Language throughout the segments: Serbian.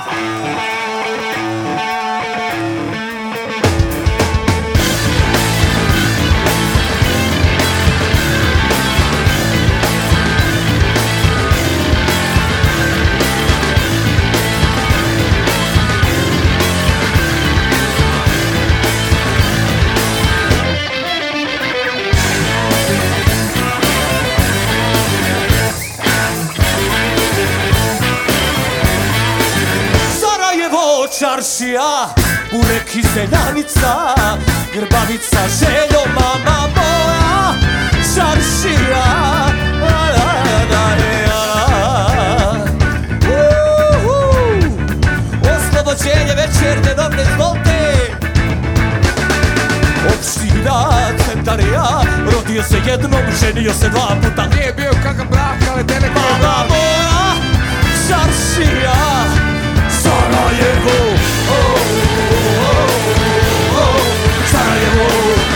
Čaršija, u reki Zeljanica, Grbavica, Željo, mama moja. Čaršija, oslobođenje večerne dobre zvolte. Opština Centarija, rodio se jednom, ženio se dva puta. Nije bio kakav brak, ali tebe koji je mama moja. Čaršija, Sarajevo, Sarajevo,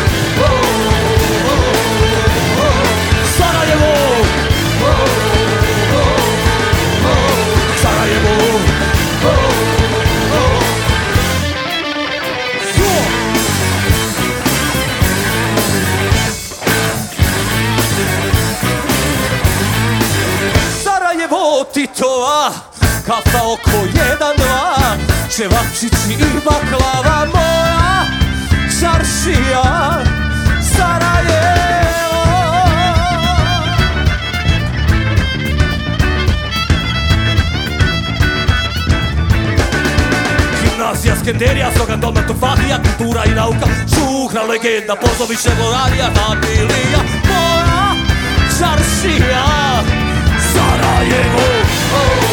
Sarajevo, Sarajevo. Sarajevo, Titova, kafa oko 1-2, čevapčići i baklava moja. Čaršija, Sarajevo. Gimnazija, Skenderija, slogan doma Tufahija, kultura i nauka, žuhna legenda, Pozoviće, Moralija, Nabilija moja. Čaršija, Sarajevo.